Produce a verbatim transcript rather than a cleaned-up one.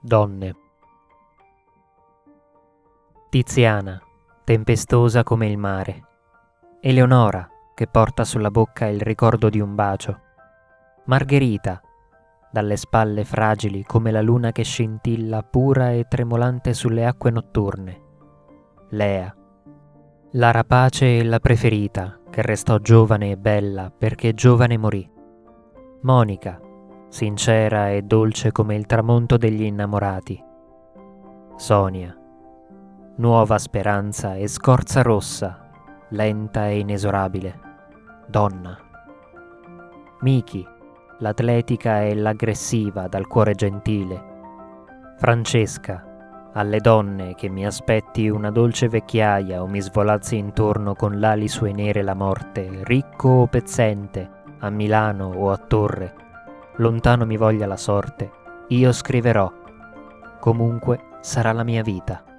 Donne. Tiziana, tempestosa come il mare. Eleonora, che porta sulla bocca il ricordo di un bacio. Margherita, dalle spalle fragili come la luna che scintilla pura e tremolante sulle acque notturne. Lea, la rapace e la preferita, che restò giovane e bella perché giovane morì. Monica, sincera e dolce come il tramonto degli innamorati. Sonia, nuova speranza e scorza rossa, lenta e inesorabile, donna. Miki, l'atletica e l'aggressiva dal cuore gentile. Francesca, alle donne che mi aspetti una dolce vecchiaia o mi svolazzi intorno con l'ali sue nere la morte, ricco o pezzente, a Milano o a Torre, lontano mi voglia la sorte, io scriverò, comunque sarà la mia vita.